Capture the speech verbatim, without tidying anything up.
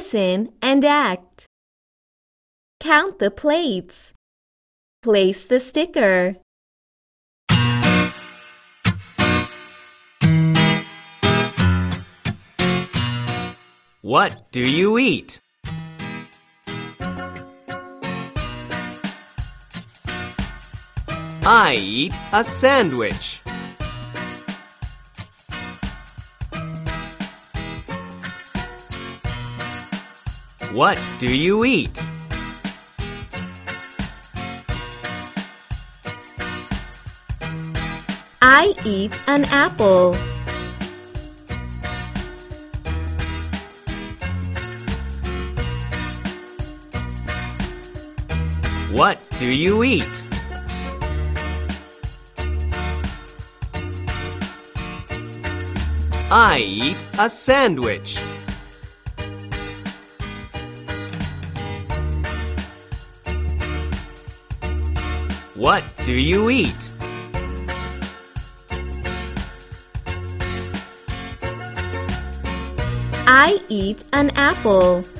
Listen and act. Count the plates. Place the sticker. What do you eat? I eat a sandwich. What do you eat? I eat an apple. What do you eat? I eat a sandwich. What do you eat? I eat an apple.